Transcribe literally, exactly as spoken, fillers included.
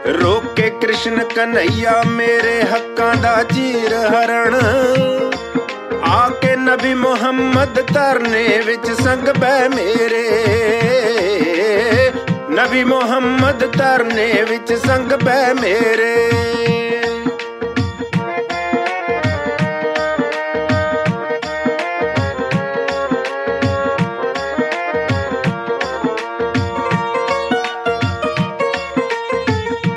ਰੋਕੇ ਕ੍ਰਿਸ਼ਨ ਕਨਈਆ ਮੇਰੇ ਹੱਕਾਂ ਦਾ ਚੀਰ ਹਰਣ। ਆ ਕੇ ਨਬੀ ਮੁਹੰਮਦ ਧਰਨੇ ਵਿੱਚ ਸੰਗ ਬਹਿ ਮੇਰੇ, ਨਬੀ ਮੁਹੰਮਦ ਧਰਨੇ ਵਿੱਚ ਸੰਗ ਬਹਿ ਮੇਰੇ।